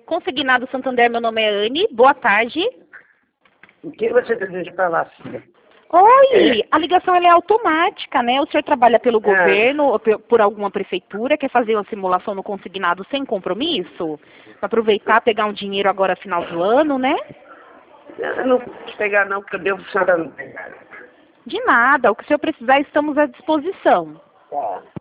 Consignado Santander, meu nome é Anne. Boa tarde. O que você deseja falar, filha? Oi, a ligação ela é automática, né? O senhor trabalha pelo governo ou por alguma prefeitura, quer fazer uma simulação no consignado sem compromisso? Para aproveitar, pegar um dinheiro agora final do ano, né? Eu não posso pegar não, porque eu devo a senhora não pegar. De nada, o que o senhor precisar, estamos à disposição. Tá.